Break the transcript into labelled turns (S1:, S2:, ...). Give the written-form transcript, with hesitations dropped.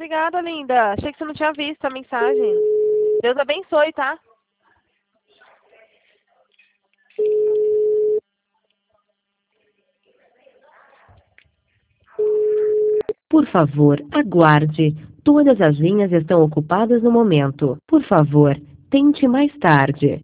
S1: Obrigada, linda. Achei que você não tinha visto a mensagem. Deus abençoe, tá?
S2: Por favor, aguarde. Todas as linhas estão ocupadas no momento. Por favor, tente mais tarde.